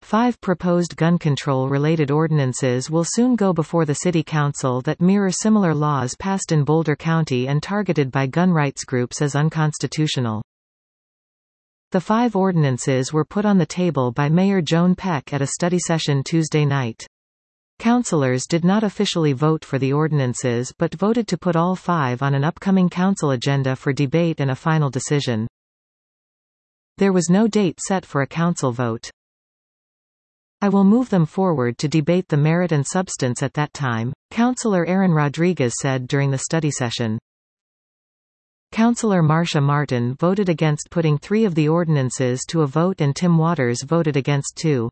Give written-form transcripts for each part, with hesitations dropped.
5 proposed gun control-related ordinances will soon go before the City Council that mirror similar laws passed in Boulder County and targeted by gun rights groups as unconstitutional. The 5 ordinances were put on the table by Mayor Joan Peck at a study session Tuesday night. Councilors did not officially vote for the ordinances but voted to put all 5 on an upcoming council agenda for debate and a final decision. There was no date set for a council vote. "I will move them forward to debate the merit and substance at that time," Councilor Aaron Rodriguez said during the study session. Councilor Marcia Martin voted against putting 3 of the ordinances to a vote and Tim Waters voted against 2.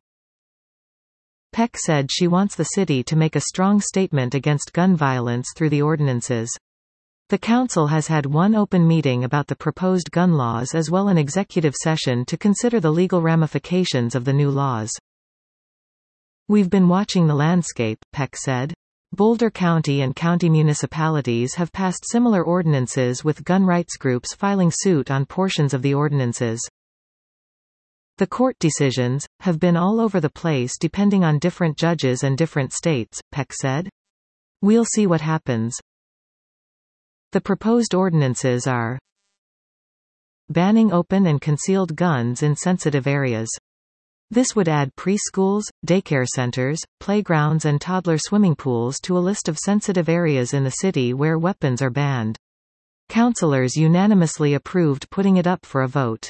Peck said she wants the city to make a strong statement against gun violence through the ordinances. The council has had one open meeting about the proposed gun laws as well as an executive session to consider the legal ramifications of the new laws. "We've been watching the landscape," Peck said. Boulder County and county municipalities have passed similar ordinances with gun rights groups filing suit on portions of the ordinances. "The court decisions have been all over the place depending on different judges and different states," Peck said. "We'll see what happens." The proposed ordinances are banning open and concealed guns in sensitive areas. This would add preschools, daycare centers, playgrounds and toddler swimming pools to a list of sensitive areas in the city where weapons are banned. Councilors unanimously approved putting it up for a vote.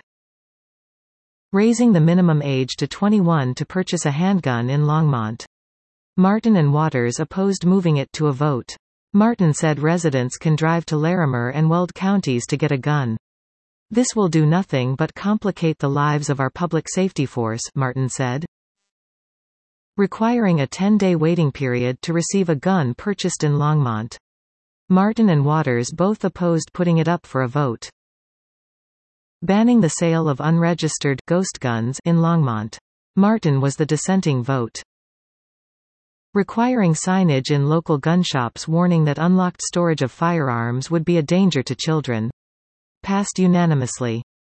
Raising the minimum age to 21 to purchase a handgun in Longmont. Martin and Waters opposed moving it to a vote. Martin said residents can drive to Larimer and Weld counties to get a gun. "This will do nothing but complicate the lives of our public safety force," Martin said. Requiring a 10-day waiting period to receive a gun purchased in Longmont. Martin and Waters both opposed putting it up for a vote. Banning the sale of unregistered ghost guns in Longmont. Martin was the dissenting vote. Requiring signage in local gun shops warning that unlocked storage of firearms would be a danger to children. Passed unanimously.